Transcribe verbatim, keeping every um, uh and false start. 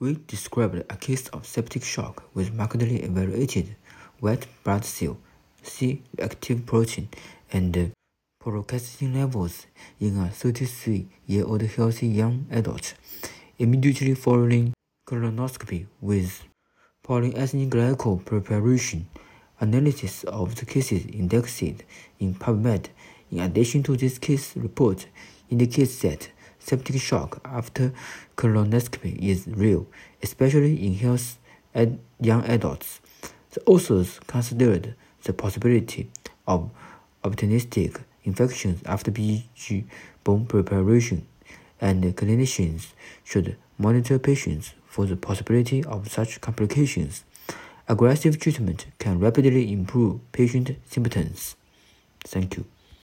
We described a case of septic shock with markedly elevated white blood cell, C-reactive protein, and peroxisine levels in a thirty-three-year-old healthy young adult. Immediately following colonoscopy with polyethylene glycol preparation, analysis of the cases indexed in PubMed, in addition to this case report, indicates that septic shock after colonoscopy is real, especially in healthy ad young adults. The authors considered the possibility of opportunistic infections after B E G bone preparation, and clinicians should monitor patients for the possibility of such complications. Aggressive treatment can rapidly improve patient symptoms. Thank you.